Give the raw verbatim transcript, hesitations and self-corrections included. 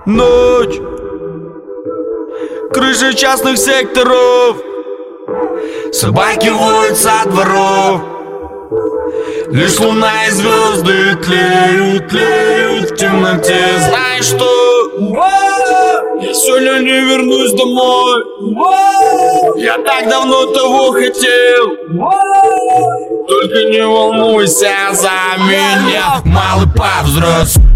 Ночь, крыши частных секторов, собаки воют со дворов. Лишь луна и звезды тлеют, тлеют в темноте. Знаешь что? Я сегодня не вернусь домой. Я так давно того хотел. Только не волнуйся за меня, малый повзрос.